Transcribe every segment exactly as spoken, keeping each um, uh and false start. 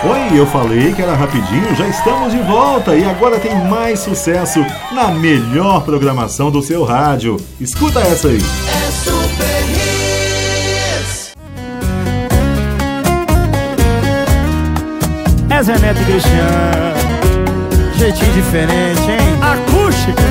Oi, eu falei que era rapidinho, já estamos de volta e agora tem mais sucesso na melhor programação do seu rádio. Escuta essa aí. É Super Hits. É Zé Neto e Cristiano, jeitinho diferente, hein? Acústica.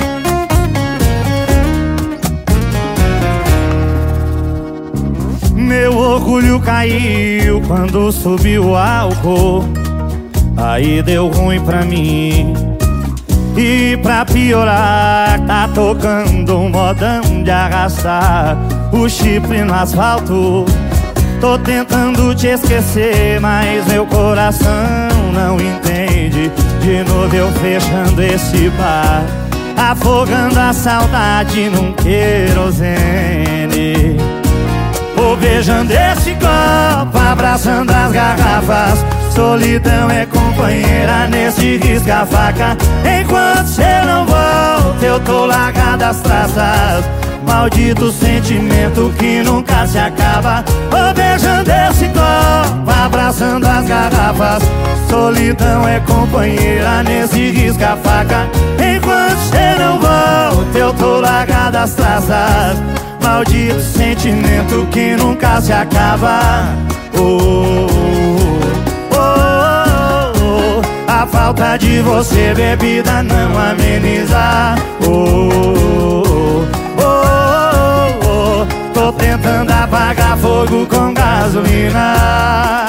Meu orgulho caiu quando subiu o álcool. Aí deu ruim pra mim. E pra piorar, tá tocando um modão de arrastar o chifre no asfalto. Tô tentando te esquecer, mas meu coração não entende. De novo eu fechando esse bar, afogando a saudade num querosene. Vou beijando esse copo, abraçando as garrafas. Solidão é companheira nesse risca-faca. Enquanto cê não volta, eu tô largado as traças. Maldito sentimento que nunca se acaba. Vou beijando esse copo, abraçando as garrafas. Solidão é companheira nesse risca-faca. Enquanto cê não volta, eu tô largado as traças. Maldito sentimento que nunca se acaba. Oh, oh, oh, oh. A falta de você, bebida, não ameniza. Oh, oh, oh, oh. Tô tentando apagar fogo com gasolina.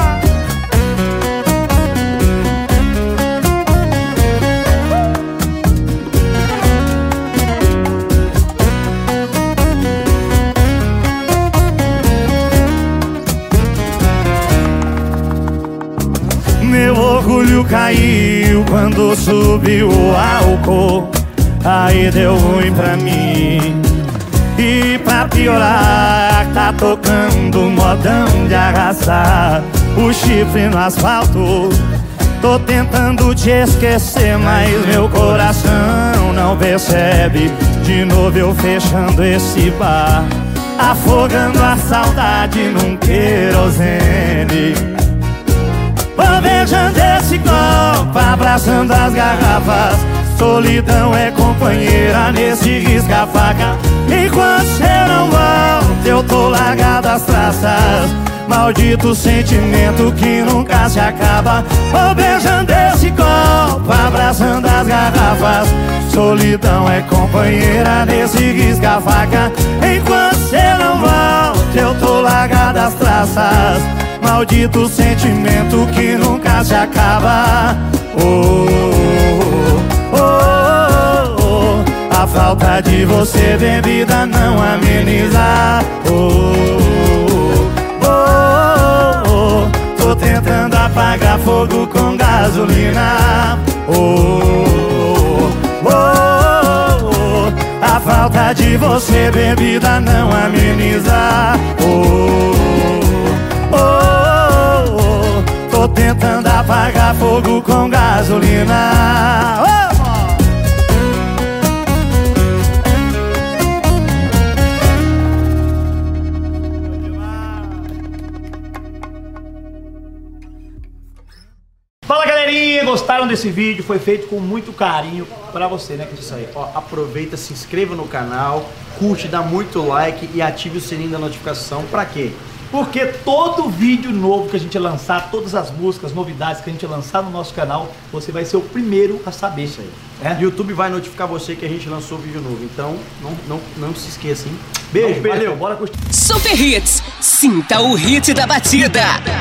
Meu orgulho caiu quando subiu o álcool. Aí deu ruim pra mim. E pra piorar, tá tocando um modão de arrasar o chifre no asfalto. Tô tentando te esquecer, mas meu coração não percebe. De novo eu fechando esse bar, afogando a saudade num querosene. Vou beijando esse copo, abraçando as garrafas. Solidão é companheira nesse risca-faca. Enquanto cê não volta, eu tô largado as traças. Maldito sentimento que nunca se acaba. Vou beijando esse copo, abraçando as garrafas. Solidão é companheira nesse risca-faca. Enquanto cê não volta, eu tô largado as traças. Maldito sentimento que nunca se acaba. Oh, oh, oh, oh. A falta de você, bebida, não ameniza. Oh, oh, oh. Tô tentando apagar fogo com gasolina. Oh, oh, oh. A falta de você, bebida, não ameniza. Oh, oh, oh. Tô tentando apagar fogo com gasolina. Oh! Fala, galerinha, gostaram desse vídeo? Foi feito com muito carinho pra você, né? Isso aí, ó, aproveita, se inscreva no canal, curte, dá muito like e ative o sininho da notificação. Pra quê? Porque todo vídeo novo que a gente lançar, todas as músicas, novidades que a gente lançar no nosso canal, você vai ser o primeiro a saber. Isso aí. É? YouTube vai notificar você que a gente lançou vídeo novo, então não, não, não se esqueça, hein? Beijo, Não, beijo, valeu, bora curtir. Super Hits, sinta o hit da batida.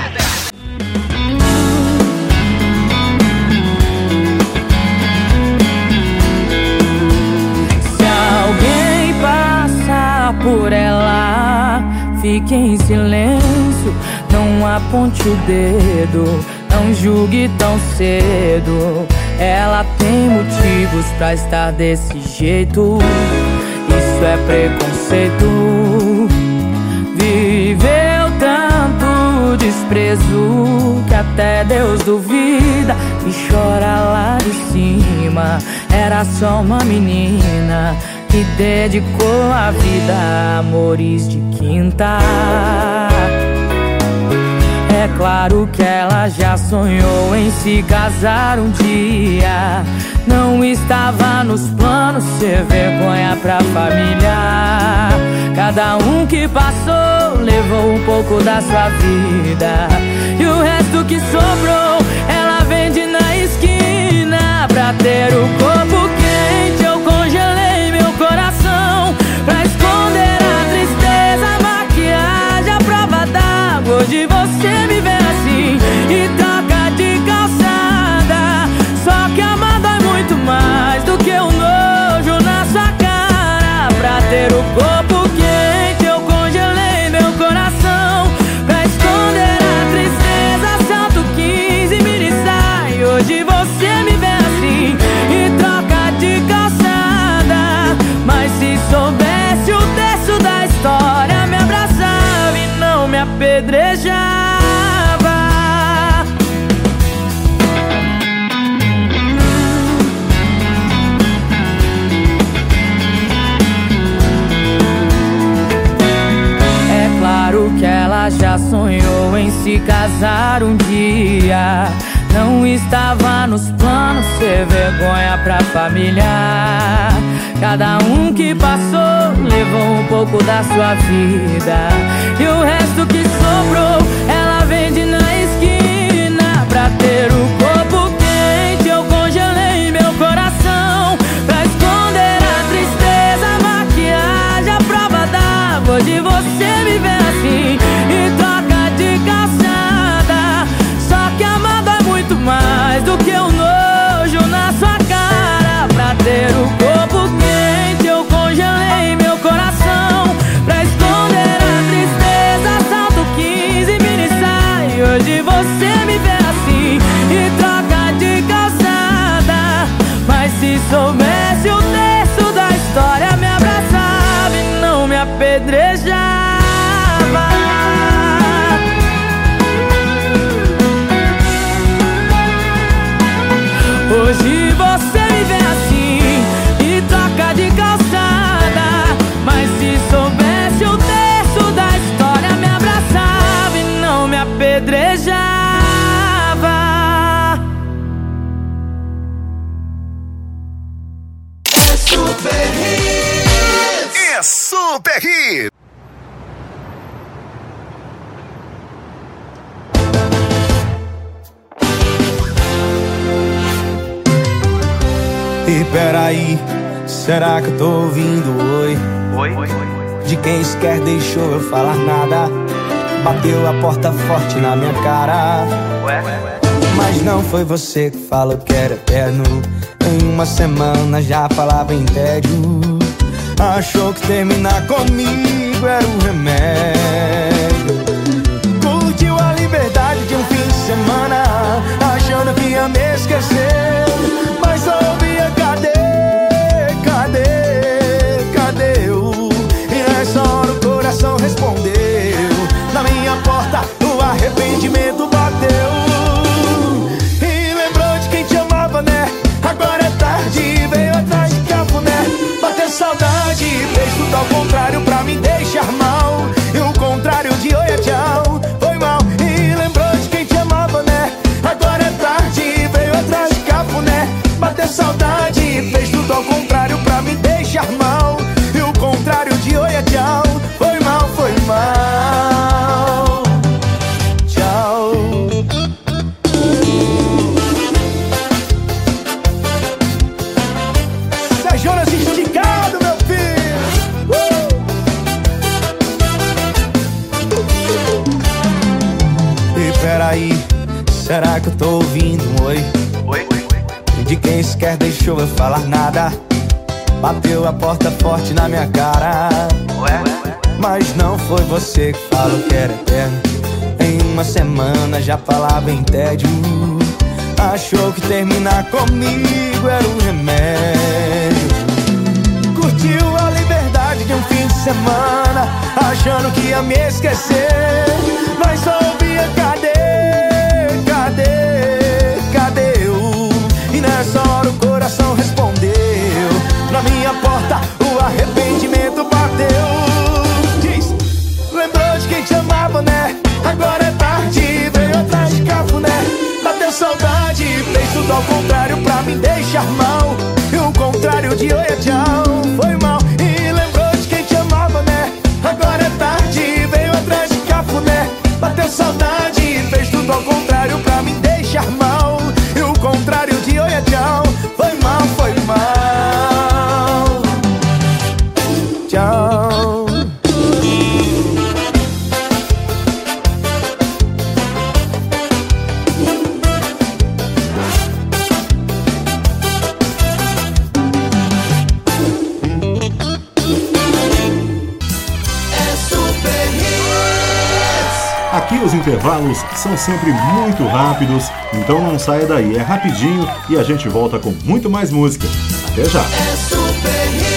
Por ela, fique em silêncio, não aponte o dedo, não julgue tão cedo. Ela tem motivos pra estar desse jeito, isso é preconceito. Viveu tanto desprezo que até Deus duvida e chora lá de cima. Era só uma menina que dedicou a vida a amores de quinta. É claro claro que ela já sonhou em se casar um dia. Não estava nos planos ser vergonha pra família. Cada um que passou levou um pouco da sua vida, e o resto que sobrou ela vende na esquina. Pra ter o corpo quente eu congelei meu coração, pra esconder a tristeza, a maquiagem, a prova d'água. Hoje você me vê assim e troca de calçada. Só que amar dói muito mais do que o nojo na sua cara. Pra ter o corpo quente eu congelei meu coração, pra esconder a tristeza, salto quinze mini saia. Hoje você me vê assim e troca de calçada. Mas se soubesse o terço da história, me abraçava e não me apedrejava. É claro que ela já sonhou em se casar um dia. Não estava nos planos ser vergonha pra família. Cada um que passou levou um pouco da sua vida, e o resto que sobrou ela vende na esquina. Pra ter o corpo quente eu congelei meu coração, pra esconder a tristeza, a maquiagem, a prova d'água. Hoje você me vê assim e troca de calçada. Só que amar dói muito mais do que o nojo na sua cara. Pra ter o corpo quente eu congelei meu coração, pra esconder a tristeza, salto quinze mini saia. Hoje você me vê assim e troca de calçada. Mas se soubesse o terço da história, me abraçava e não me apedrejava. Hoje você me vê assim e troca de calçada. Mas se soubesse o terço da história, me abraçava e não me apedrejava. É Super Hits. É Super Hits. E peraí, será que eu tô ouvindo oi? Oi? De quem sequer deixou eu falar nada. Bateu a porta forte na minha cara. Ué? Mas não foi você que falou que era eterno. Em uma semana já falava em tédio. Achou que terminar comigo era um remédio. Curtiu a liberdade de um fim de semana, achando que ia me esquecer. Mas ouvia, cadê, cadê, cadê eu? E nessa hora o coração respondeu. Na minha porta o arrependimento bateu. E lembrou de quem te amava, né? Agora é tarde, veio atrás de cafuné. Bateu saudade, fez tudo ao contrário pra me deixar mal. E o contrário de oi é tchau, foi mal. E lembrou de quem te amava, né? Agora é tarde, veio atrás de cafuné. Bateu saudade, fez tudo ao contrário pra me deixar mal. E o contrário de oi é tchau, foi mal, foi mal. Tchau. Zé Jonas esticado, meu filho. uh! E peraí, será que eu tô ouvindo um oi? Oi? De quem sequer deixou eu falar nada. Bateu a porta forte na minha cara. Ué? Mas não foi você que falou que era eterno. Em uma semana já falava em tédio. Achou que terminar comigo era um remédio. Curtiu a liberdade de um fim de semana, achando que ia me esquecer. Mas só ouvia, cadê, cadê, cadê eu? E nessa hora o coração respondeu. Na minha porta o arrependimento bateu. Diz, lembrou de quem te amava, né? Agora é tarde, veio contrário pra me deixar mal. E o contrário de oi é tchau. Foi mal e lembrou de quem te amava, né? Agora é tarde, veio atrás de cafuné. Bateu saudade e fez tudo ao contrário pra me deixar mal. E o contrário de oi é tchau. Foi mal, foi mal. Tchau. Aqui os intervalos são sempre muito rápidos, então não saia daí, é rapidinho e a gente volta com muito mais música. Até já! É Super Hits.